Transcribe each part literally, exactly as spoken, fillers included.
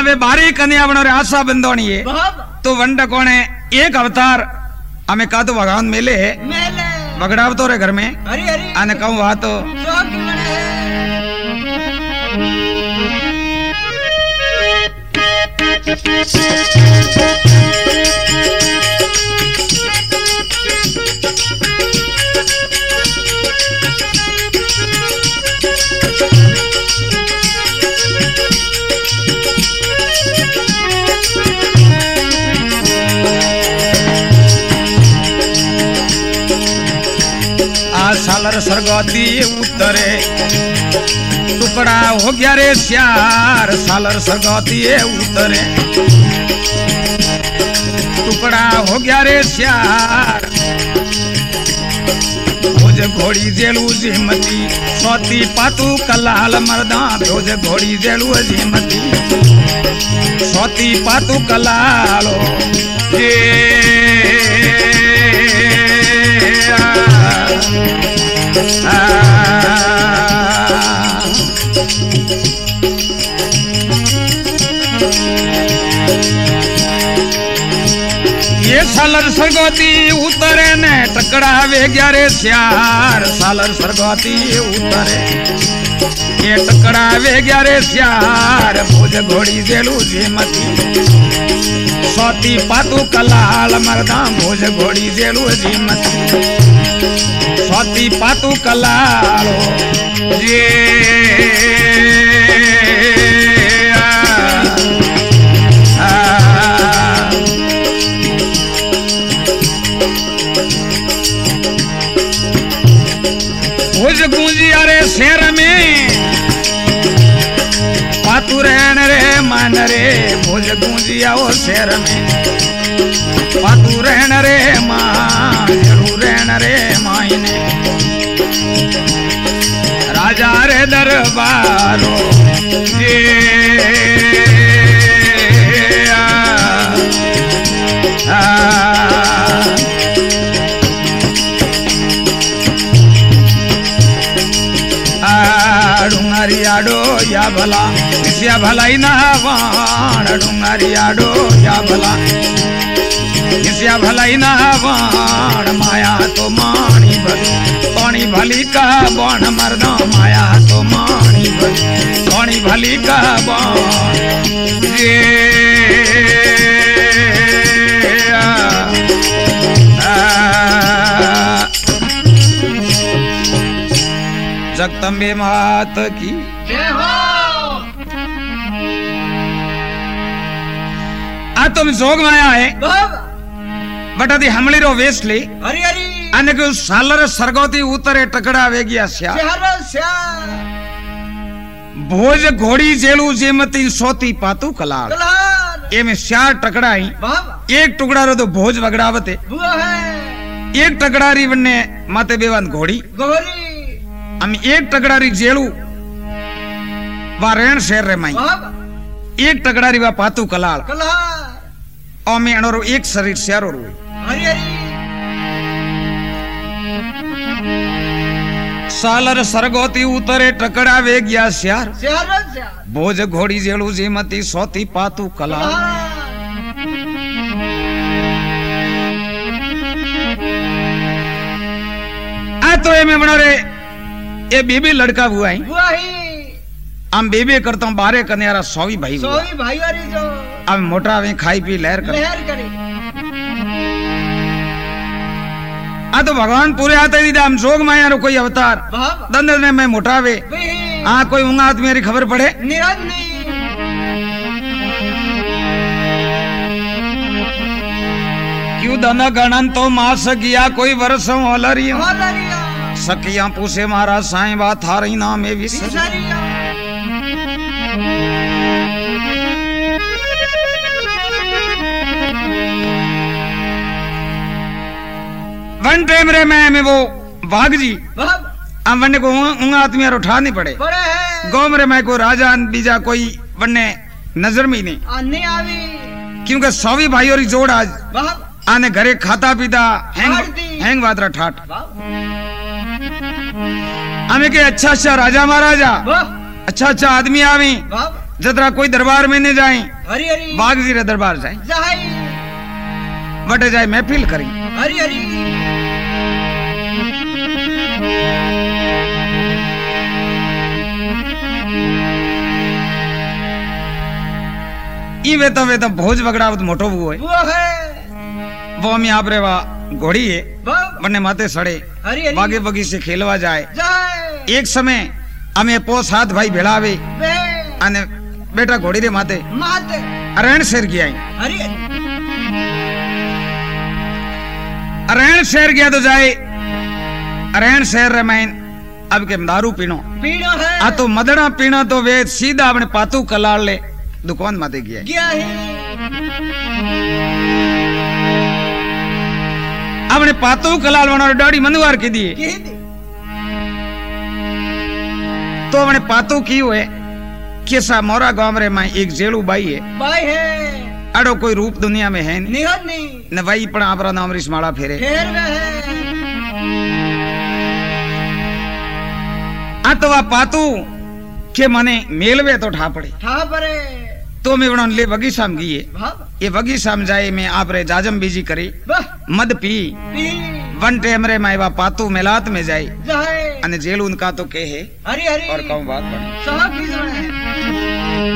वे बारी कन्या बनो रे आशा बंदोनी है तो वंड कौन है एक अवतार हमें का तो भगवान मिले बगड़ाव तो रे घर में आने कहूँ वहा तो सालर सरगोती उतरे टुकड़ा हो गया रे श्यार सालर सरगोती उतरे टुकड़ा हो गया रे श्यार भोज घोड़ी जेलू जिमती सोती पातू कलाल मर्दा भोज घोड़ी जेलू जिमती सोती पातू कलालो ये ये सालर सरगोती उतरे ने टकड़ा वे ग्यारे श्यार सालर सरगोती उतरे ये टकड़ा वे ग्यारे श्यार भोज घोड़ी जेलू जिमती सोती पातू कलाल मर्दा भोज घोड़ी जेलू जिमती सोती पातू कलालो ये भोज गूंजी अरे शेर में पातू रहन रे मान रे भोज गूंजी आओ शेर में पातू रहन रे मां जरूर रहन रे मायने राजा रे दरबारो ये आ, आ, डुंगरियाडो या भला इसया भलाई ना वाण डुंगरियाडो या भला इसया भलाई ना वाण माया तो मानी भली पानी भली का बाण मरदा माया तो मानी भली पानी भली का बाण ये जगदम्बे मात की जय हो। आ तुम जोग माया है बटा दी हमली रो वेश ले हरी हरी अने को सालर सरगोती उतरे टकड़ा वेगिया श्या भोज घोड़ी जेलू जेमती सोती पातू कलार ए में श्यार टकड़ाई एक टुकड़ा रो तो भोज बगड़ावते एक टकड़ारी बन्ने माते बेवान घोड़ी घोड़ी हम एक टकड़ारी जेलू वा रेण शेर रे माई एक टकड़ारी वा पातू कलाल और मैं अनोरो एक शरीर श्यारो रो सालर सरगोती उतरे टकड़ा वे गया श्यार भोज घोड़ी जेलू जीमती सोती पातू कलाल आ तो ये में बनो रे ये बेबी लड़का हुआ है हम बेबी करता हूँ बारे कन्यारा सौवी भाई सौवी भाई वाली जो अब मोटा वे खाई पी लहर करे लहर करे आ तो भगवान पूरे आते ही हम जोग माया रो कोई अवतार दंदल में मैं मोटावे हाँ कोई उंगा आदमी मेरी खबर पड़े निराज नहीं क्यों दना गणन तो मास गया कोई वर्षों होलरियो सकिया पूछे मारा साईं बात थारी नाम में विसरिया वन टाइम रे मैं में वो बाघ जी अब वन्ने को उंगा आदमी उठा नहीं पड़े गाँव में मैं को राजा बीजा कोई वन्ने नजर में नहीं आवी क्योंकि सौवी भाई और जोड़ आज आने घरे खाता पीता हैंग हैंग वादरा ठाट हमें के अच्छा अच्छा राजा महाराजा अच्छा अच्छा आदमी आवी जतरा कोई दरबार में नहीं जाए हरी हरी बाग जी रे दरबार जाए जाई बटे जाए महफिल करी हरी हरी ई वे तो वे तो भोज वगड़ावत मोटो वो है वो है वो हम यहाँ पर वा घोड़ी है बाप बन्ने माते सड़े हरी हरी बागे बगी से खेलवा जाए जाए एक समय हमें पोस हाथ भाई भेड़ावे बे अने बेटा घोड़ी रे माते माते अरण शेर गया हरी हरी अरण शेर गया तो जाए अरण शेर रे मैं अब के दारू पीनो पीणो है आ तो मदड़ा पीना तो वे सीधा अपने पातू कलाड़ ले दुकान माते गया गया है अपने पातू कलाड़ वाला डाड़ी मनवार की दिए की दी तो अपने पातू की हुए केसा मोरा गांव रे माई एक जेलू बाई है बाई है अड़ो कोई रूप दुनिया में है नहीं निहत नहीं न वही पण आपरा नाम रिश्माला फेरे फेर में है अतवा पातू के मने मेलवे तो ठा पड़े ठा परे तो मैं बणन ले वगी साम गई भाप ये वगी साम जाए में आप रे जाजम बीजी करे वाह मद पी पी वन टेमरे में वा पातू मेलात में जाए जाए अने जेल उनका तो के है हरी हरी और कहूं बात बने सब की है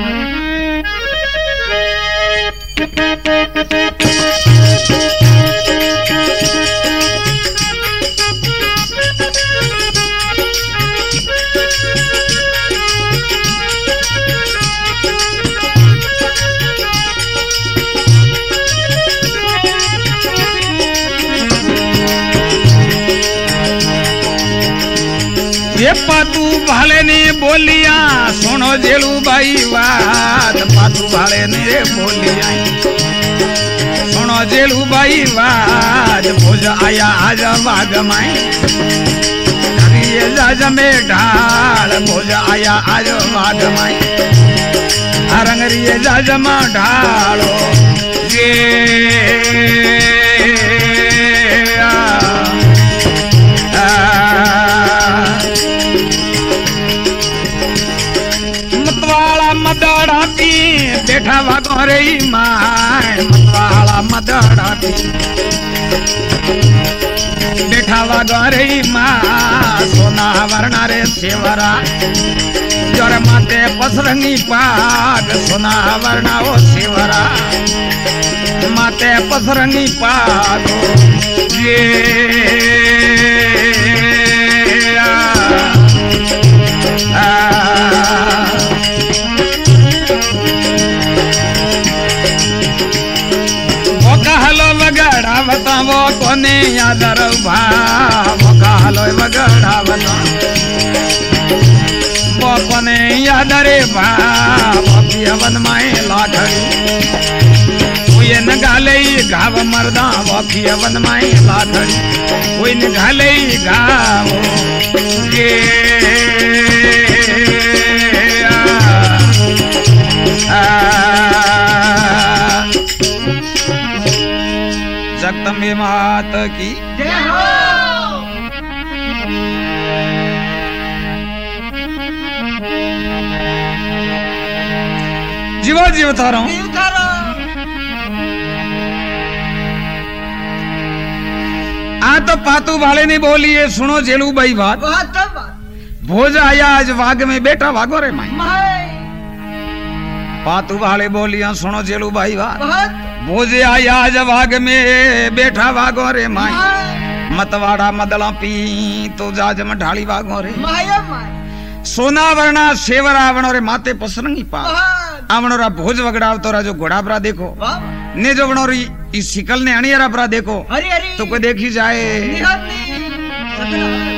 ये पातू भाले ने बोलिया सुनो जेलू बाई बात पातू भाले ने बोलिया सुनो जेलू बाई बात भोज आया आज बाग माई जाज में ढाल भोज आया आज बाग माई रंगरिए जाज में ढालो ये मदड़ा पी बैठा भागो रे माय मतवाला मदड़ा पी बैठा भागो रे माँ सोना वरना रे सेवरा जोर माते पसरंगी पाग सोना वरना वो सेवरा माते पसरंगी पाग ये आ, आ, वगड़ा बतावो कोने यादर भाव कालो वगड़ा बताओ वो कोने यादरे भाव पियवन माए लाठड़ी कोई न गाले घाव मर्दा वो पियवन माए लाठड़ी कोई न गाले घाव ये आ, आ, जगदम्बे मात की जय हो जीवा जीव तारा हूं उतारो आ तो पातू भाले ने बोली है सुनो जेलू भाई बात बात बात भोज आया आज वाग में बेटा भागो रे माई माय पातू भाले बोलिया सुनो जेलू भाई बात बहुत भोजे आया आज वाग में बेटा भागो रे माई माय मतवाड़ा मदला पी तो जाज में ढाली भागो रे माया माय सोना वर्णा सेवरा आवणो रे माते पसरंगी पा बहुत आवणो रा भोज वगड़ाव तो रा जो घोड़ा परा देखो वाह ने जो बणो री इस सिकल ने अणियारा परा देखो हरी हरी तो कोई देखी जाए निहत नहीं सतना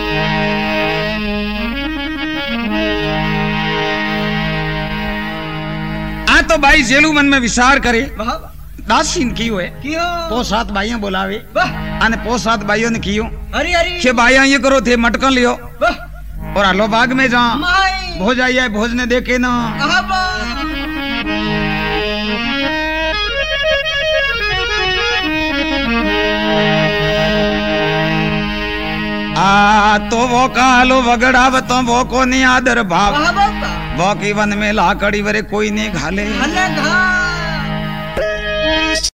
आ तो भाई जेलू मन में विचार करे वाह दासीन की हुए कियो पो सात भाइयों बोलावे वाह आने पो सात भाइयों ने कियो हरी हरी के भाइया ये करो थे मटकन लियो वाह और आलो बाग में जा माय भोज आइए भोज ने देखे ना आबा आ तो वो कालो वगड़ाव तो वो को नहीं आदर भाव वाह बाबा बाकी वन में लाकड़ी वरे कोई नहीं घाले हले घा